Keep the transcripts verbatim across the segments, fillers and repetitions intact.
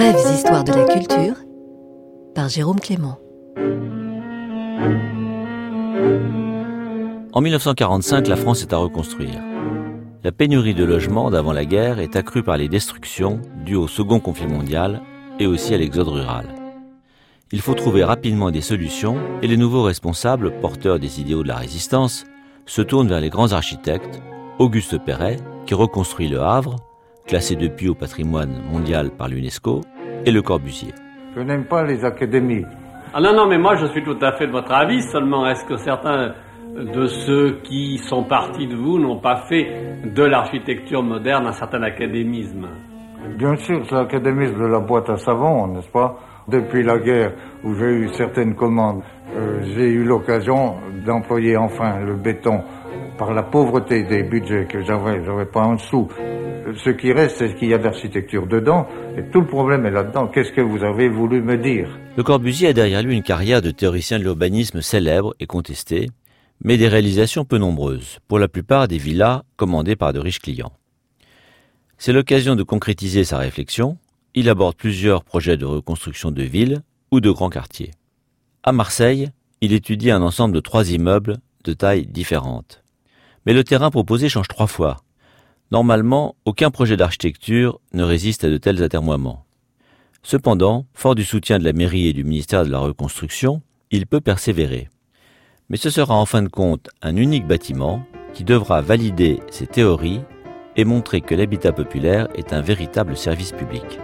Brèves histoires de la culture par Jérôme Clément. En mille neuf cent quarante-cinq, la France est à reconstruire. La pénurie de logements d'avant la guerre est accrue par les destructions dues au second conflit mondial et aussi à l'exode rural. Il faut trouver rapidement des solutions et les nouveaux responsables, porteurs des idéaux de la résistance, se tournent vers les grands architectes, Auguste Perret, qui reconstruit Le Havre, classé depuis au patrimoine mondial par l'UNESCO, et Le Corbusier. Je n'aime pas les académies. Ah non, non, mais moi je suis tout à fait de votre avis, seulement est-ce que certains de ceux qui sont partis de vous n'ont pas fait de l'architecture moderne un certain académisme? Bien sûr, c'est l'académisme de la boîte à savon, n'est-ce pas? Depuis la guerre, où j'ai eu certaines commandes, euh, j'ai eu l'occasion d'employer enfin le béton par la pauvreté des budgets que j'avais, j'avais pas un sou. Ce qui reste, c'est qu'il y a de l'architecture dedans, et tout le problème est là-dedans. Qu'est-ce que vous avez voulu me dire? Le Corbusier a derrière lui une carrière de théoricien de l'urbanisme célèbre et contesté, mais des réalisations peu nombreuses, pour la plupart des villas commandées par de riches clients. C'est l'occasion de concrétiser sa réflexion. Il aborde plusieurs projets de reconstruction de villes ou de grands quartiers. À Marseille, il étudie un ensemble de trois immeubles de tailles différentes. Mais le terrain proposé change trois fois. Normalement, aucun projet d'architecture ne résiste à de tels atermoiements. Cependant, fort du soutien de la mairie et du ministère de la Reconstruction, il peut persévérer. Mais ce sera en fin de compte un unique bâtiment qui devra valider ses théories et montrer que l'habitat populaire est un véritable service public.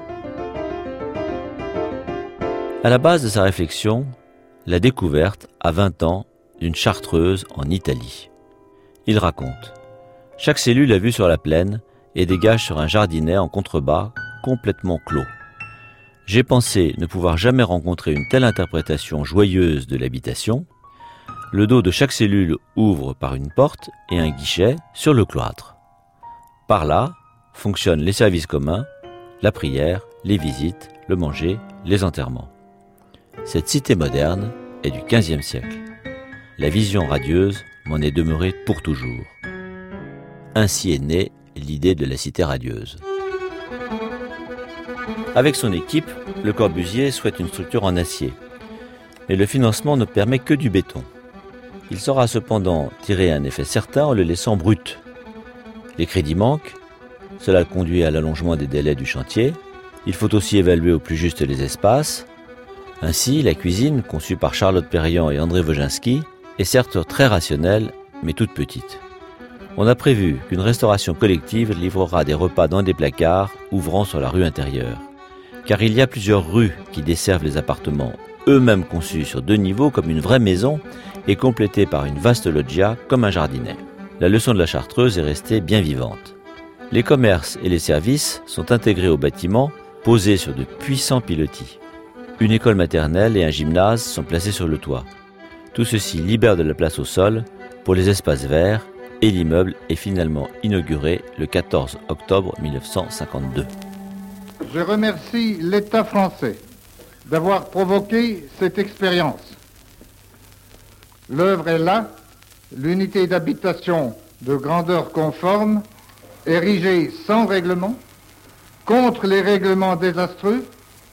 À la base de sa réflexion, la découverte, à vingt ans, d'une chartreuse en Italie. Il raconte « Chaque cellule a vue sur la plaine et dégage sur un jardinet en contrebas complètement clos. J'ai pensé ne pouvoir jamais rencontrer une telle interprétation joyeuse de l'habitation. Le dos de chaque cellule ouvre par une porte et un guichet sur le cloître. Par là fonctionnent les services communs, la prière, les visites, le manger, les enterrements. Cette cité moderne est du quinzième siècle. La vision radieuse m'en est demeurée pour toujours. Ainsi est née l'idée de la cité radieuse. » Avec son équipe, Le Corbusier souhaite une structure en acier. Mais le financement ne permet que du béton. Il saura cependant tirer un effet certain en le laissant brut. Les crédits manquent, cela conduit à l'allongement des délais du chantier. Il faut aussi évaluer au plus juste les espaces. Ainsi, la cuisine, conçue par Charlotte Perriand et André Wojcinski, est certes très rationnelle, mais toute petite. On a prévu qu'une restauration collective livrera des repas dans des placards ouvrant sur la rue intérieure. Car il y a plusieurs rues qui desservent les appartements, eux-mêmes conçus sur deux niveaux comme une vraie maison et complétés par une vaste loggia comme un jardinet. La leçon de la chartreuse est restée bien vivante. Les commerces et les services sont intégrés au bâtiment, posés sur de puissants pilotis. Une école maternelle et un gymnase sont placés sur le toit. Tout ceci libère de la place au sol pour les espaces verts et l'immeuble est finalement inauguré le quatorze octobre mille neuf cent cinquante-deux. Je remercie l'État français d'avoir provoqué cette expérience. L'œuvre est là, l'unité d'habitation de grandeur conforme, érigée sans règlement, contre les règlements désastreux,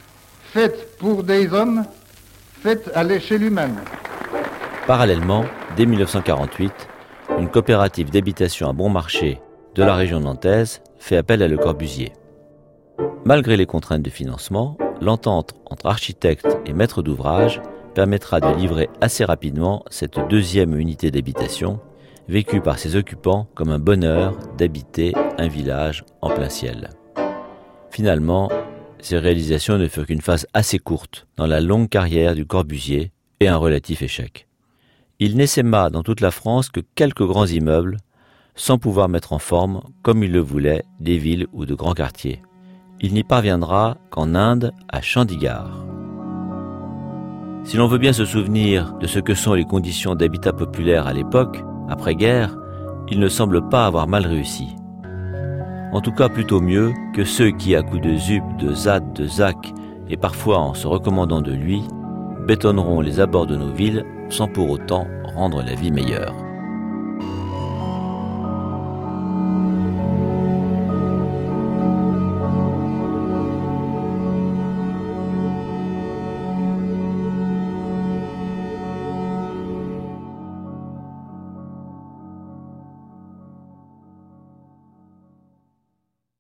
faite pour des hommes, faite à l'échelle humaine. Parallèlement, dès mille neuf cent quarante-huit, une coopérative d'habitation à bon marché de la région nantaise fait appel à Le Corbusier. Malgré les contraintes de financement, l'entente entre architectes et maîtres d'ouvrage permettra de livrer assez rapidement cette deuxième unité d'habitation, vécue par ses occupants comme un bonheur d'habiter un village en plein ciel. Finalement, ces réalisations ne furent qu'une phase assez courte dans la longue carrière du Corbusier et un relatif échec. Il n'essaima dans toute la France que quelques grands immeubles, sans pouvoir mettre en forme, comme il le voulait, des villes ou de grands quartiers. Il n'y parviendra qu'en Inde, à Chandigarh. Si l'on veut bien se souvenir de ce que sont les conditions d'habitat populaire à l'époque, après-guerre, il ne semble pas avoir mal réussi. En tout cas plutôt mieux que ceux qui, à coups de zup, de zat, de zac, et parfois en se recommandant de lui, bétonneront les abords de nos villes sans pour autant rendre la vie meilleure.